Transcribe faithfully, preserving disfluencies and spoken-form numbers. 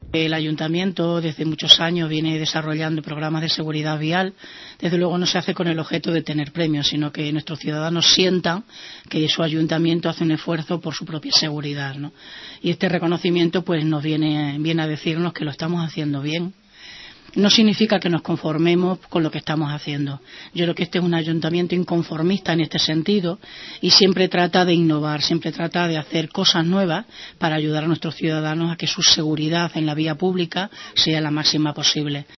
El ayuntamiento desde muchos años viene desarrollando programas de seguridad vial. Desde luego no se hace con el objeto de tener premios, sino que nuestros ciudadanos sientan que su ayuntamiento hace un esfuerzo por su propia seguridad, ¿no? Y este reconocimiento pues nos viene, viene a decirnos que lo estamos haciendo bien. No significa que nos conformemos con lo que estamos haciendo. Yo creo que este es un ayuntamiento inconformista en este sentido y siempre trata de innovar, siempre trata de hacer cosas nuevas para ayudar a nuestros ciudadanos a que su seguridad en la vía pública sea la máxima posible.